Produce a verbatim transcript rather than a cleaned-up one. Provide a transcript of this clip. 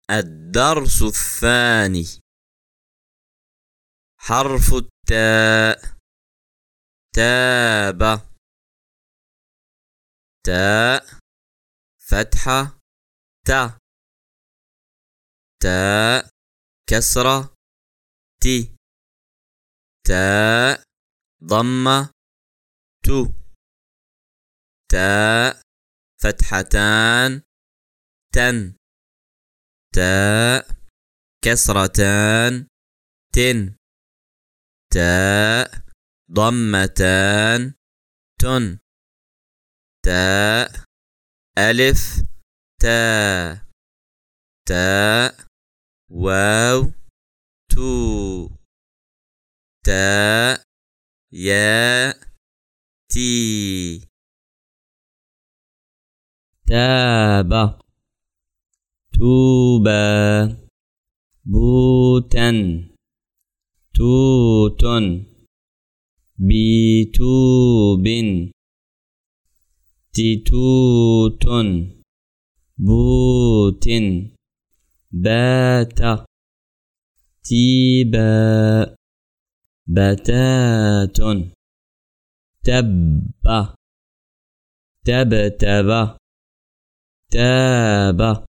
الدرس الثاني. حرف التاء. تاب. تاء فتحة تا. تاء كسرة تي. تاء ضمة تو. تاء فتحتان تن. تاء كسرتان تن. تاء ضمتان تن. تاء ألف تا. تاء واو تو. تاء ياء تي. تاب. توبا. بوتا. توت. بيتوب. تتوت. بوت. بات. تيبا. بتات. تب. تبتب. تاب.